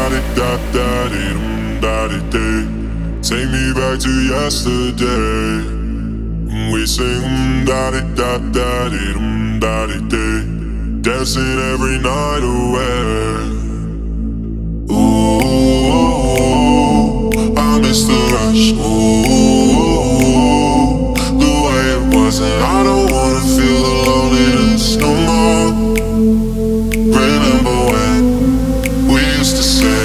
da-di-da-di-dum-da-di-day. Take me back to yesterday. We sing da-di-da-da-di-dum-da-di-day. Dancing every night away. Ooh, I miss the rush. Ooh, the way it was, and I don't wanna feel the loneliness no more. Remember when we used to say,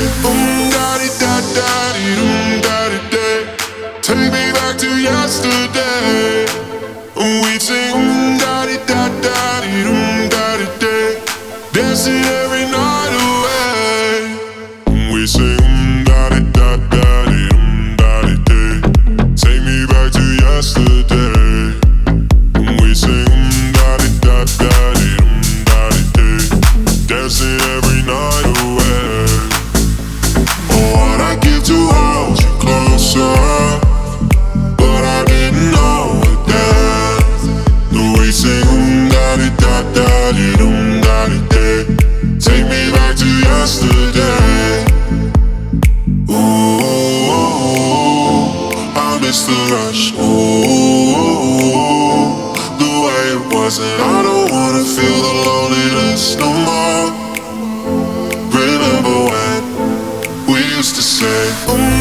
da-di-da-da-di-dum-da-di-day. Take me back to yesterday. We sing da-di-da-da-di-dum-da-di-day. Dancing every night away. We sing da-di-da-da-di-dum-da-di-day. Take me back to yesterday. We sing da-di-da-da-di-dum-da-di-day. Dancing every night away. Oh, what I give to hold you closer, but I didn't know it then. We sing da-di-da-da-di-dum-da-di-day. Take me back to yesterday. Ooh, I miss the rush. Ooh, the way it was, and I don't wanna feel the loneliness no more. Remember when we used to say,